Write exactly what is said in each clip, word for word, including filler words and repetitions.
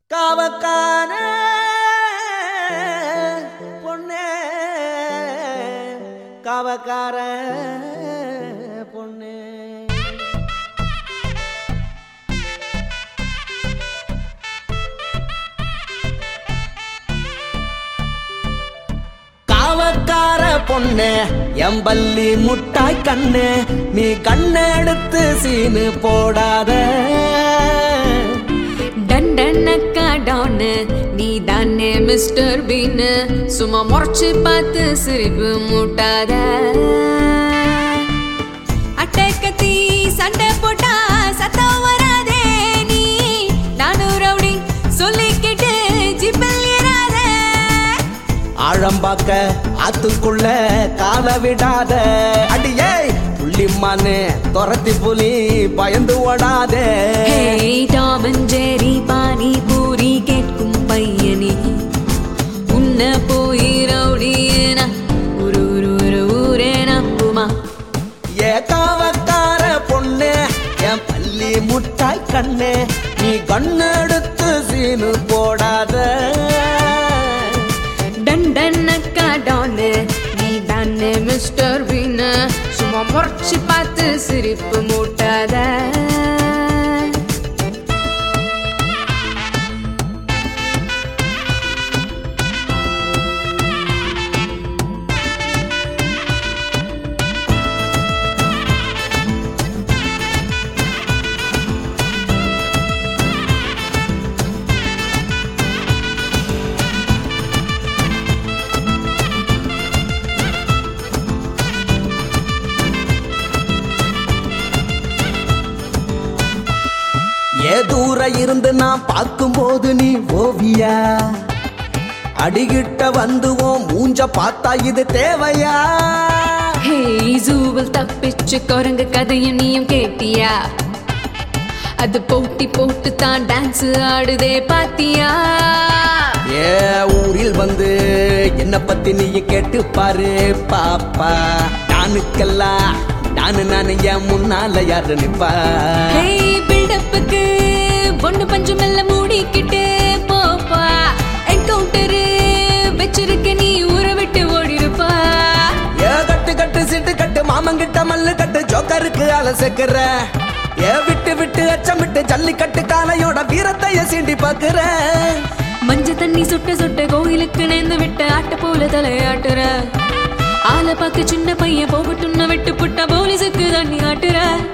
காவக்கார பொண்ணே காவக்கார பொண்ணே காவக்கார பொண்ணே எம்பல்லி முட்டாய் கண்ணே நீ கண்ணெடுத்து சீனு போடாத டண்டனக்கா டான்னு நீ தானே மிஸ்டர் பீன் சும்மா முறைச்சு பார்த்து சிரிப்பு மூட்டாத அட்டை கத்தி சண்டை போட்டா சத்தம் வராதே நீ நானும் ரவுடி சொல்லிக்கிட்டு ஜிப்பல் ஏறாத ஆழம்பாக்க ஆத்துக்குள்ள கால விடாத அடியே புள்ளிமானே துரத்தி புலி பயந்து ஓடாதே Tom and Jerry pani puri கேட்கும் பையனே உன்ன போய் ரவுடியேனா ஒரு ஒரு ஒரு ஊரே நம்புமா ஏ காவக்கார பொண்ணே என் பள்ளி முட்டாய் கண்ணே நீ கண்ணெடுத்து சீனு போடாத டண்டனக்கா டான்னு நீ தானே மிஸ்டர் பீன் சும்மா முறைச்சு பார்த்து சிரிப்பு மூட்டாத ஏ தூர இருந்து நான் பார்க்கும்போது நீ ஓவியா அடிகிட்ட வந்துவோம் மூஞ்ச பார்த்தா இது தேவையா ஹே ஜூவில் தப்பிச்சு குரங்கு கதையும் நீயும் கேட்டியா அது போட்டி போட்டு தான் டான்ஸ் ஆடுதே பாத்தியா ஏ ஊரில் வந்து என்ன பத்தி நீ கேட்டு பாரு பாப்பா நானுக்கெல்லாம் நானு நானு என் முன்னால யாரு நிப்பா ஹே பில்டப்புக்கு பொண்ணு பஞ்சு மெல்ல மூடிக்கிட்டு போப்பா என்கவுண்டரு வச்சிருக்க நீ ஊரை விட்டு ஓடிருப்பா ஏ கட்டு கட்டு சிட்டு கட்டு மாமங்கிட்ட மல்லு கட்டு ஜோக்கருக்கு அலசக்குற ஏ விட்டு விட்டு அச்சம் விட்டு ஜல்லிக்கட்டு காலையோட வீரத்தைய சீண்டி பாக்குற மஞ்ச தண்ணி சுட்ட சுட்ட கோயிலுக்கு நேர்ந்து விட்ட ஆட்ட போல தலையாட்டுற ஆளை பார்க்க சின்ன பையன் போகட்டும்னு விட்டு புட்ட போலீஸுக்கு தண்ணி ஆட்டுற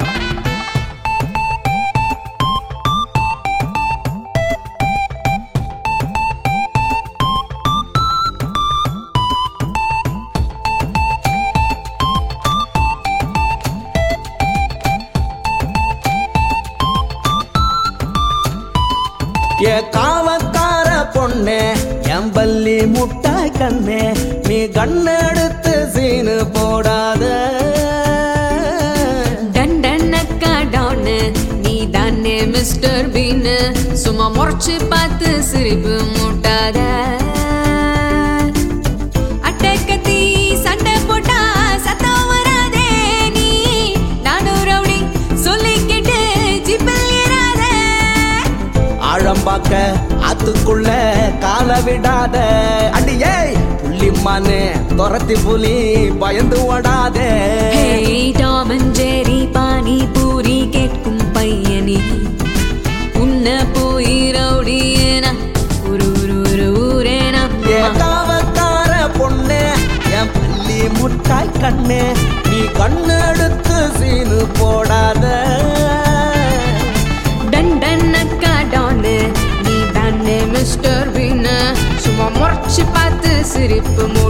ஏ காவக்கார பொண்ணே எம்பல்லி முட்டாய் கண்ணே நீ கண்ணெடுத்து சீனு போடாத டண்டனக்கா டான்னு நீ தானே மிஸ்டர் பீன் சும்மா முறைச்சு பார்த்து சிரிப்பு மூட்டாத அட்டை கத்தி சண்டை போட்டா சத்தம் வராதே நீ நானும் ரவுடி சொல்லிக்கிட்டு ஜிப்பல் ஏறாத ஆழம்பாக்க ஆத்துக்குள்ள கால விடாத அடியே புள்ளிமானே துரத்தி புலி பயந்து ஓடாதே Tom and Jerry pani puri கேட்கும் பையனே உன்ன போய் ரவுடியேனா ஒரு ஒரு ஒரு ஊரே ஏ நம்புமா காவக்கார பொண்ணே என் பள்ளி முட்டாய் கண்ணே நீ கண்ணெடுத்து சீனு போடாத டண்டனக்கா டான்னு நீ தானே மிஸ்டர் பீன் சும்மா முறைச்சு பார்த்து சிரிப்பு